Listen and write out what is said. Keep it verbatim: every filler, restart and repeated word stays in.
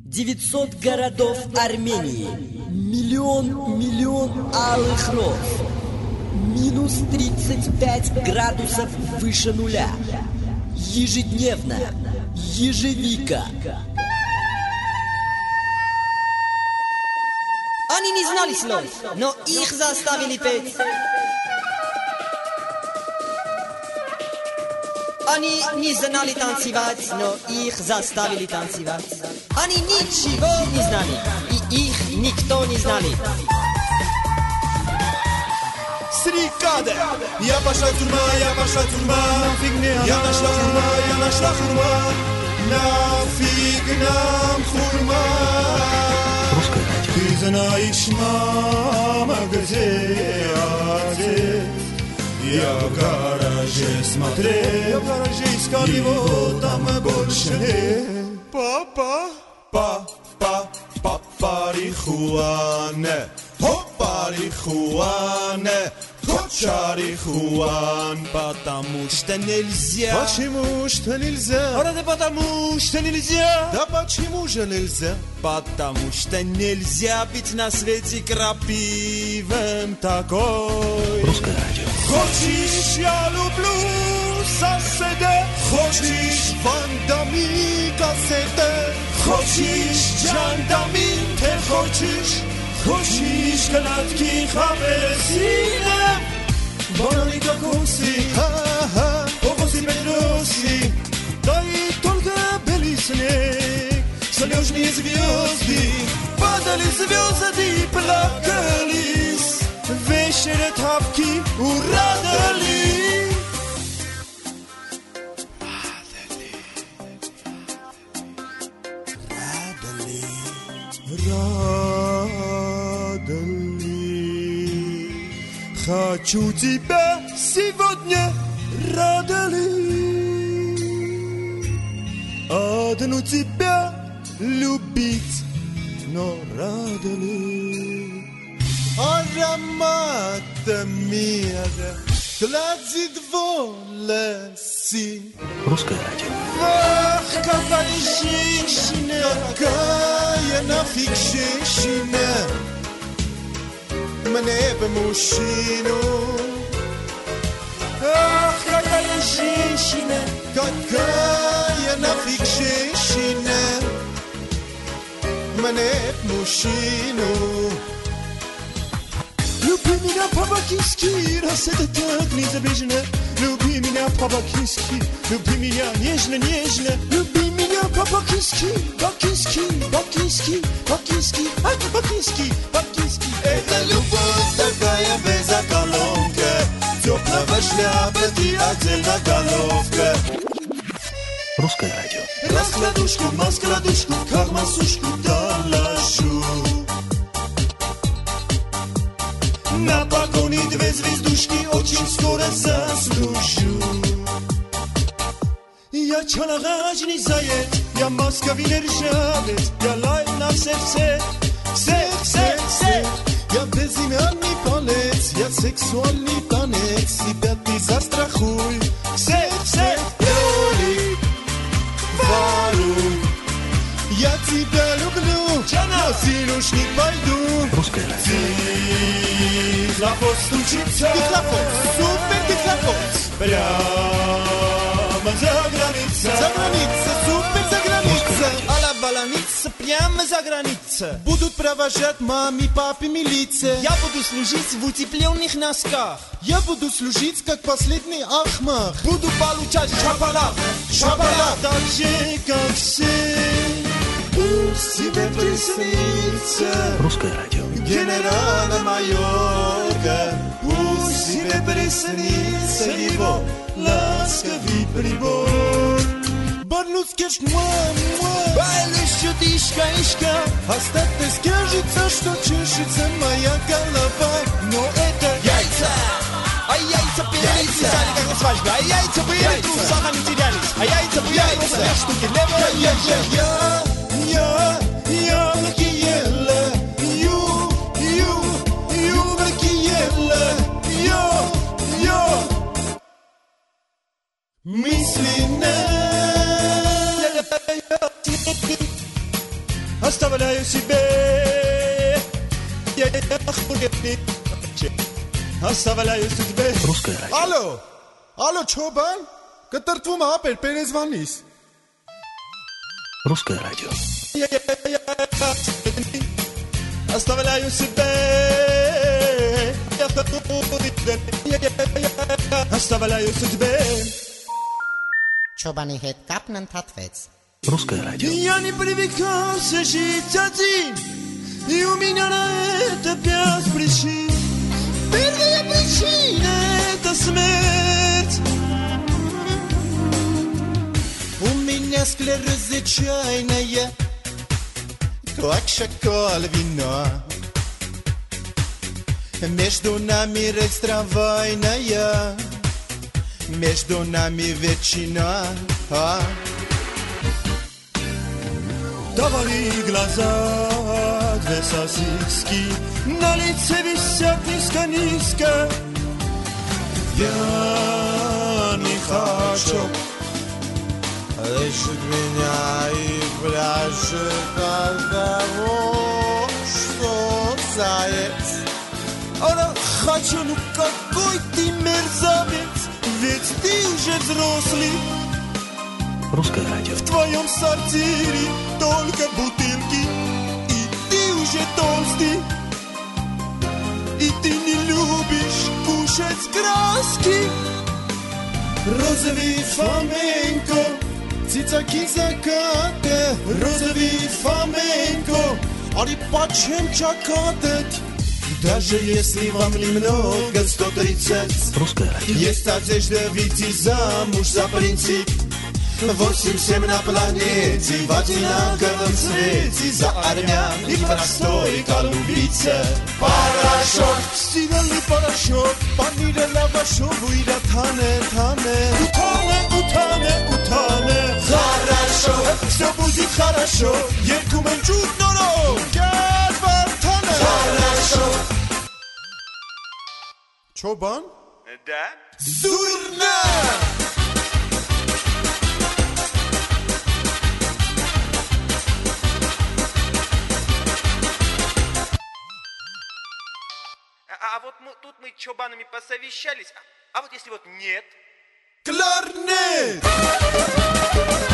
девятьсот городов Армении, миллион, миллион алых роз, минус тридцать пять градусов выше нуля, ежедневно, ежевика. Они не знали слов, но их заставили петь. Они не знали танцевать, но их заставили танцевать. Они ничего не знали, и их никто не знали. Срикаде! Я пошла в тюрьма, я пошла в тюрьма. Я нашла хурма, я нашла хурма. Нафиг нам хурма. Ты знаешь, мама, где отец? Я в гараже смотрел, в гараже искал его, там больше нет. Папа, папа, папа, рихуане, хопа, рихуане, хоча, рихуан, потому что нельзя. Почему что нельзя? А да потому что нельзя. Да почему же нельзя? Потому что нельзя быть на свете крапивым такой. Русское радио. Хочешь, я люблю соседа. Хочешь, вандами кассеты. Хочешь, джандамин, ты хочешь. Хочешь, канатки хаверсина. Бананы кокосы, ха-ха, кокосы петросы. Да и только белый снег. Солнечные звезды падали звезды и плакались. Вечер тапки урадали. Радали. Радали. Хочу тебя сегодня радали. Одну тебя любить, но радали. Аромата мира гладит волосы. Русское радио. Ах, какая женщина, какая нафиг женщина. Мне бы мужчину. Ах, какая женщина, какая нафиг женщина. Мне б мужчину. Люби меня по-бакински, раз это так незабежно. Люби меня по-бакински, люби меня нежно-нежно. Люби меня по-бакински, бакински, бакински, бакински, ай, бакински, бакински. Это любовь такая без околонка, теплого шляпа и отдельно головка. Русское радио. Раскладушку, маскладушку, как масушку доложу. На балконе две звездушки, очень скоро заслужу. Я чалагажный заяц, я московский ржавец, я лай на все, все, все, все, все. Я безымянный палец, я сексуальный танец, себя ты застрахуй. Все, все, роли, вару, я тебя люблю, но силуш не пойду. Русское радио. Тихлофос стучится, тихлофос, супер тихлофос. Прямо за границей, за границей, супер за границей. А la баланица, прямо за границей. Будут провожать маме, папе, милиция. Я буду служить в утепленных носках. Я буду служить, как последний ахмах. Буду получать шапалак, шапалак. Так же, как все. Пусть тебе приснится Русское радио. генерала Майорка. Пусть тебе приснится его ласковый прибор. Барлюцкеш, муа-муа, байлющу тишка-ишка. Остаток скажется, что чешется моя голова. Но это яйца, а яйца перелетали, как на свадьбе. А яйца были, в трусах они терялись. А яйца были, просто две штуки левая, я-я-я. Я, я, лакиела, ю, ю, ю, лакиела, я, я. Мысленно оставляю себе. Я оставляю судьбе. Русское радио. Алло, алло, Чобан, կտրտվում ապեր Պերեզվանից. Русское радио. Оставляю себе. Оставляю судьбе. Չոբանի հետ կապն ընդհատվեց. Русское радио. Я не привыкался жить один, и у меня на это пять причин. Первая причина — это смерть. У меня склерозочайная, как шоколад вино. Между нами рекстравайная, между нами ветчина. А? Давали глаза, две сосиски, на лице висят низко-низко. Я не хочу. Лишит меня и пляшет от того, что заяц. Она хочу, ну какой ты мерзавец, ведь ты уже взрослый. Русское радио. В твоем сортире только бутылки, и ты уже толстый, и ты не любишь кушать краски. Розовый фламенко, цицаки закаты, розовый фламенко, али почем чакатать? Даже если вам немного, сто тридцать. Русское радио. Есть одежда выйти замуж за принцип. Восемь-семь на планете, в одинаковом свете, за армян и простой голубица. Порошок, стиральный порошок, панира лавашов, уйда тане, тане. Утане, утане, утане. Хорошо, все будет хорошо, еркумен чуть норо, гербартане. Хорошо. Чобан? Да? Зурна! А, а вот мы, тут мы с чобанами посовещались, а, а вот если вот нет? Кларнет!